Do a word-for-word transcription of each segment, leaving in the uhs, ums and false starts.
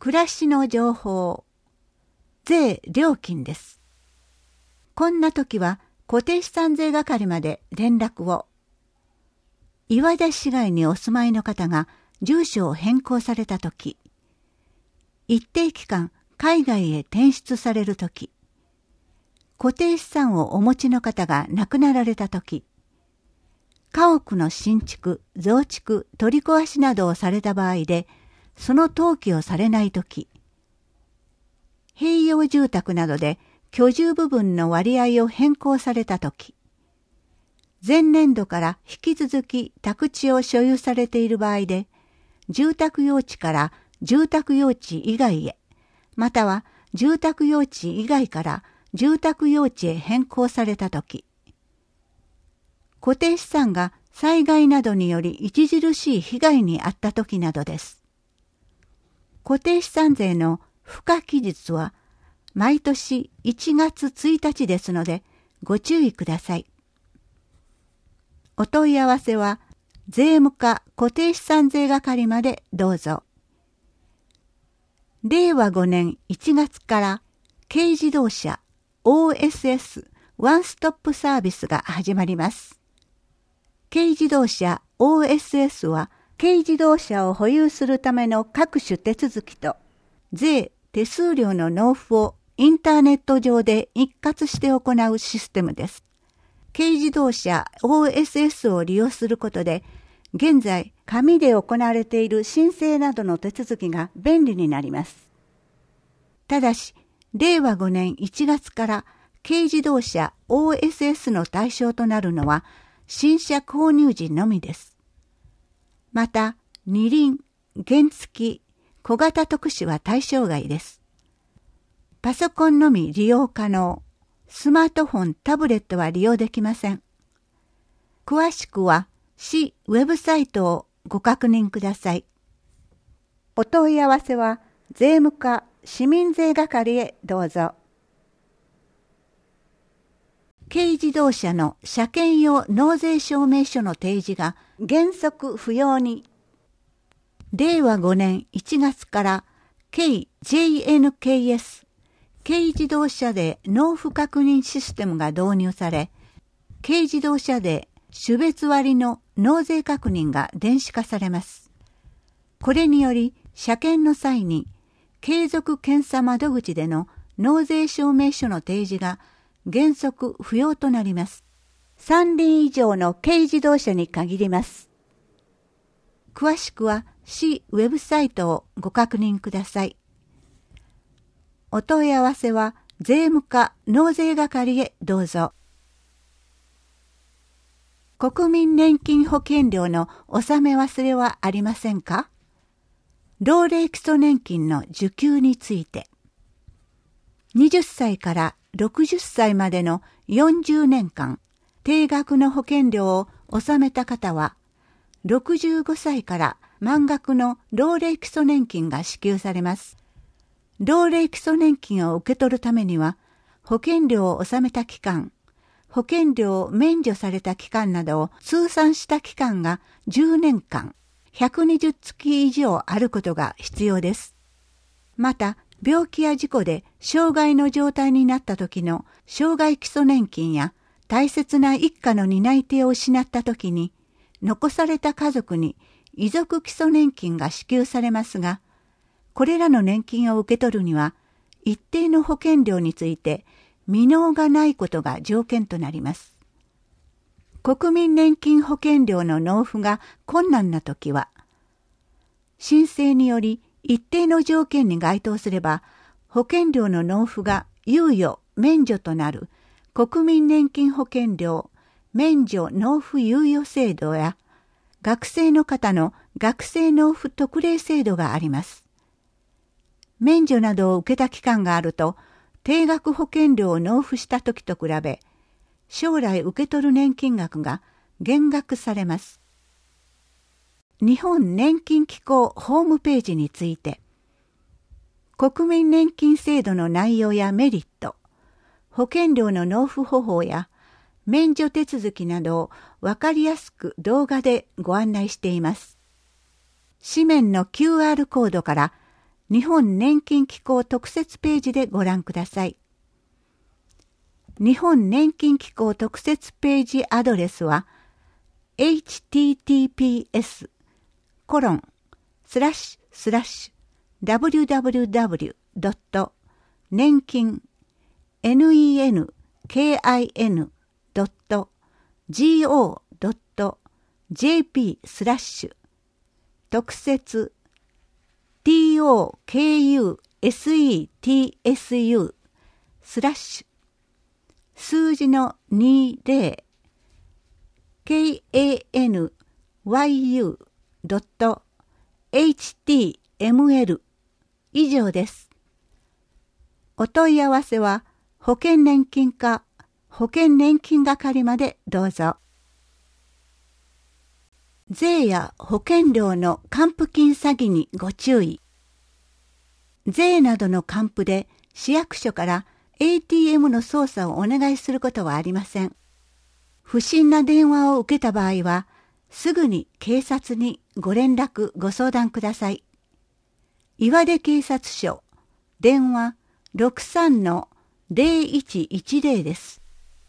暮らしの情報、税料金です。こんな時は固定資産税係まで連絡を。岩出市街にお住まいの方が住所を変更された時、一定期間海外へ転出される時、固定資産をお持ちの方が亡くなられた時、家屋の新築、増築、取り壊しなどをされた場合で、その登記をされない時、併用住宅などで居住部分の割合を変更された時、前年度から引き続き宅地を所有されている場合で、住宅用地から住宅用地以外へ、または住宅用地以外から住宅用地へ変更されたとき、固定資産が災害などにより著しい被害に遭ったときなどです。固定資産税の付加期日は毎年いちがつついたちですのでご注意ください。お問い合わせは税務課固定資産税係までどうぞ。れいわごねんいちがつから軽自動車 オーエスエス ワンストップサービスが始まります。軽自動車 オーエスエス は軽自動車を保有するための各種手続きと税・手数料の納付をインターネット上で一括して行うシステムです。軽自動車 オーエスエス を利用することで、現在紙で行われている申請などの手続きが便利になります。ただし、れいわごねんいちがつから軽自動車 オーエスエス の対象となるのは新車購入時のみです。また、二輪、原付、小型特殊は対象外です。パソコンのみ利用可能。スマートフォン、タブレットは利用できません。詳しくは市ウェブサイトをご確認ください。お問い合わせは税務課市民税係へどうぞ。軽自動車の車検用納税証明書の提示が原則不要に。れいわごねんいちがつから軽 ジェイエヌケーエス軽自動車税納付確認システムが導入され、軽自動車税種別割の納税確認が電子化されます。これにより、車検の際に継続検査窓口での納税証明書の提示が原則不要となります。さん輪以上の軽自動車に限ります。詳しくは市ウェブサイトをご確認ください。お問い合わせは税務課納税係へどうぞ。国民年金保険料の納め忘れはありませんか？老齢基礎年金の受給について。はたちからろくじゅっさいまでのよんじゅうねんかん、定額の保険料を納めた方は、ろくじゅうごさいから満額の老齢基礎年金が支給されます。老齢基礎年金を受け取るためには、保険料を納めた期間、保険料を免除された期間などを通算した期間がじゅうねんかん、ひゃくにじゅっつき以上あることが必要です。また、病気や事故で障害の状態になった時の障害基礎年金や大切な一家の担い手を失った時に、残された家族に遺族基礎年金が支給されますが、これらの年金を受け取るには、一定の保険料について未納がないことが条件となります。国民年金保険料の納付が困難なときは、申請により一定の条件に該当すれば、保険料の納付が猶予・免除となる国民年金保険料免除納付猶予制度や、学生の方の学生納付特例制度があります。免除などを受けた期間があると、定額保険料を納付したときと比べ、将来受け取る年金額が減額されます。日本年金機構ホームページについて、国民年金制度の内容やメリット、保険料の納付方法や免除手続きなどを分かりやすく動画でご案内しています。紙面の キューアール コードから日本年金機構特設ページでご覧ください。日本年金機構特設ページアドレスは エイチティーティーピーエスコロンスラッシュスラッシュダブリューダブリューダブリュードット年金 ネンキンドットジオードットジェーピースラッシュ特設 トクセツスラッシュ数字のにじゅう ケーエーエヌワイユードットエイチティーエムエル 以上です。お問い合わせは保険年金課保険年金係までどうぞ。税や保険料の還付金詐欺にご注意。税などの還付で市役所から エーティーエム の操作をお願いすることはありません。不審な電話を受けた場合は、すぐに警察にご連絡ご相談ください。岩出警察署、電話 ろくさんのゼロいちいちゼロ です。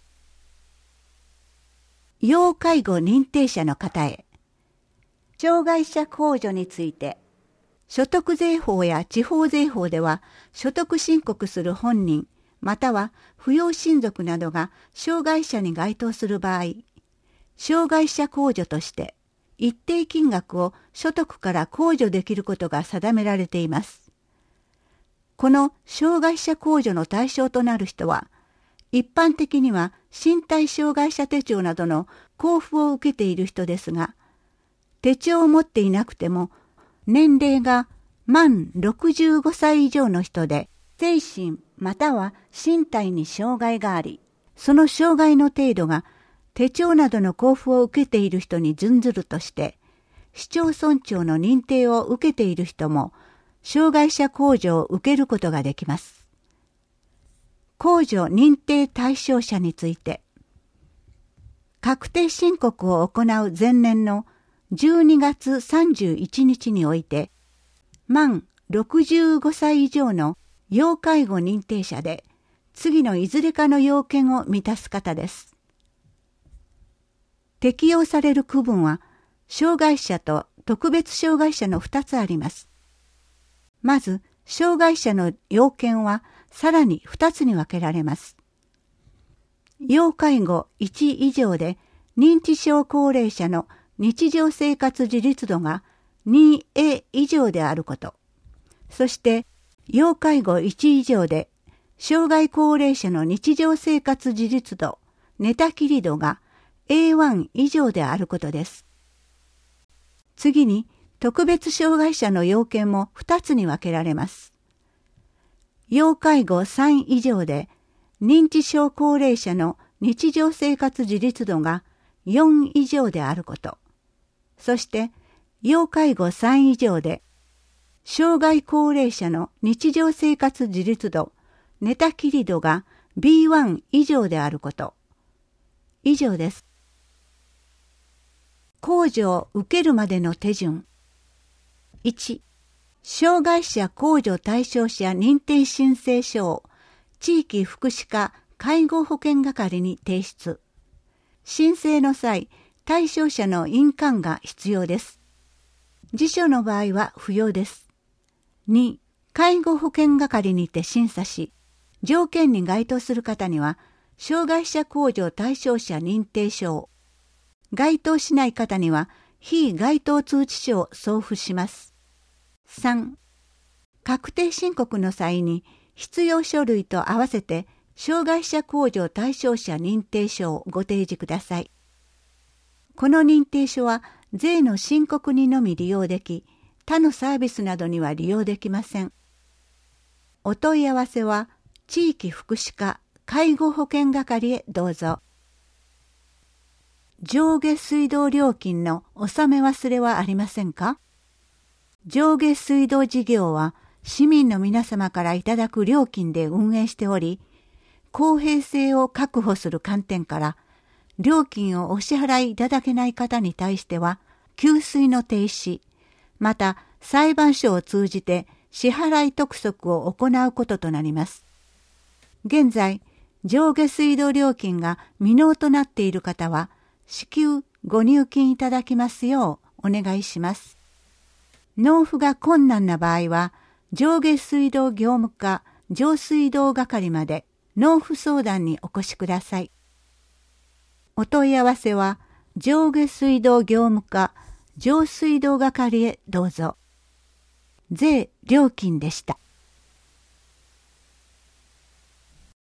要介護認定者の方へ。障害者控除について、所得税法や地方税法では、所得申告する本人、または扶養親族などが障害者に該当する場合、障害者控除として一定金額を所得から控除できることが定められています。この障害者控除の対象となる人は、一般的には身体障害者手帳などの交付を受けている人ですが、手帳を持っていなくても、年齢が満ろくじゅうごさい以上の人で、精神または身体に障害があり、その障害の程度が手帳などの交付を受けている人に準ずるとして、市町村長の認定を受けている人も、障害者控除を受けることができます。控除認定対象者について、確定申告を行う前年のじゅうにがつさんじゅういちにちにおいて、満ろくじゅうごさい以上の要介護認定者で、次のいずれかの要件を満たす方です。適用される区分は、障害者と特別障害者のふたつあります。まず、障害者の要件はさらにふたつに分けられます。要介護いち以上で認知症高齢者の日常生活自立度が にエー 以上であること。そして、要介護いち以上で障害高齢者の日常生活自立度、寝たきり度が エーワン 以上であることです。次に、特別障害者の要件もふたつに分けられます。要介護さん以上で認知症高齢者の日常生活自立度がよん以上であること。そして、要介護さん以上で障害高齢者の日常生活自立度、寝たきり度が ビーワン 以上であること。以上です。控除を受けるまでの手順。いち、障害者控除対象者認定申請書を地域福祉課介護保険係に提出。申請の際、対象者の印鑑が必要です。辞書の場合は不要です。に、介護保険係にて審査し、条件に該当する方には、障害者控除対象者認定書を、該当しない方には、非該当通知書を送付します。さん、確定申告の際に、必要書類と合わせて、障害者控除対象者認定書をご提示ください。この認定書は、税の申告にのみ利用でき、他のサービスなどには利用できません。お問い合わせは、地域福祉課介護保険係へどうぞ。上下水道料金の納め忘れはありませんか？上下水道事業は市民の皆様からいただく料金で運営しており、公平性を確保する観点から、料金をお支払いいただけない方に対しては、給水の停止、また裁判所を通じて支払い督促を行うこととなります。現在、上下水道料金が未納となっている方は、至急ご入金いただきますようお願いします。納付が困難な場合は、上下水道業務課上水道係まで納付相談にお越しください。お問い合わせは、上下水道業務課上水道係へどうぞ。税料金でした。